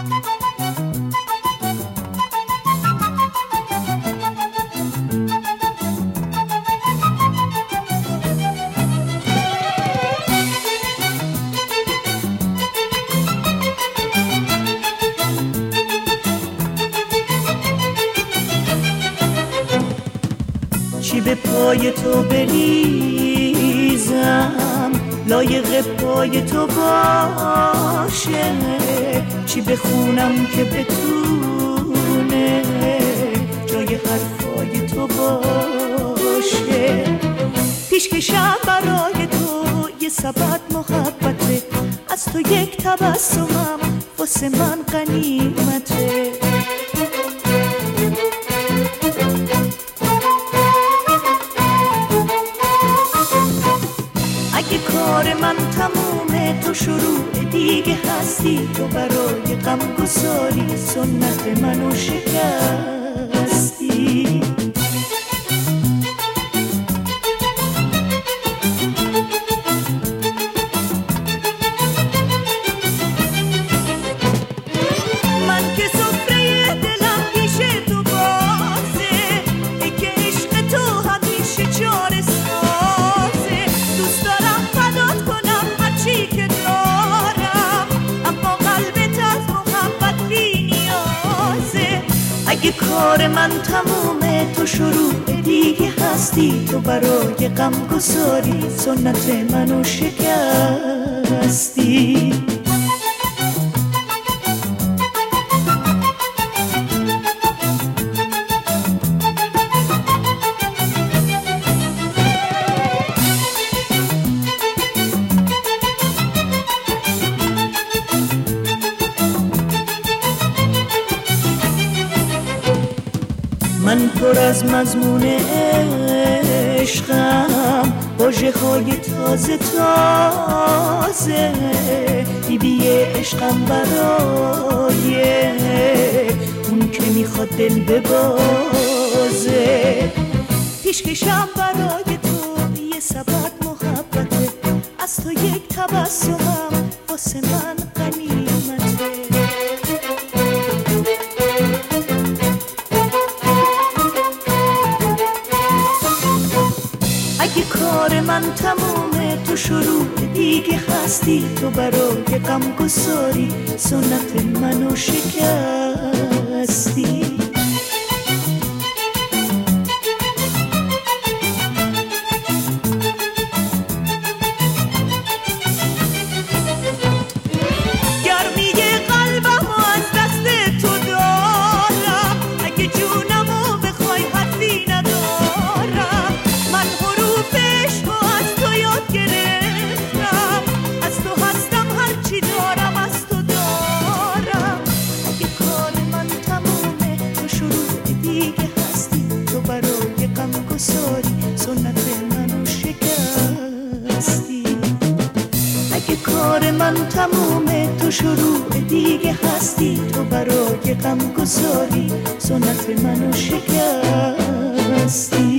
چی به پای تو بریزم لایق پای تو باشه، چی بخونم که بتونه جای حرفای تو باشه. پیشکشم برای تو یه سبد محبته، از تو یک تبسمم واسه من غنیمته. اگه کار من تمومه تو شروع دیگه هستی، تو برای غم گساری سنت منو شکستی. من که سفره دلم پیش تو بازه، ای که عشق تو همیشه چاره سازه. دوست دارم فدات کنم هرچی که دارم، اما قلبت از محبت بی نیازه. اگه کار من تمومه تو شروع دیگه هستی، تو برای غم گساری سنت منو شکستی. من پر از مضمون عشقم، واژه‌های تازه تازه، بیبی عشقم برای اون که میخواد دل ببازه. پیشکشم برای تو یه سبد محبته، از تو یک تبسمم واسه من غنیمته. اگه کار من تمومه تو شروع دیگه هستی، تو برای غم گساری سنت منو شکستی. اگه کار من تمومه تو شروع دیگه هستی، تو برای غم گساری سنت منو شکستی.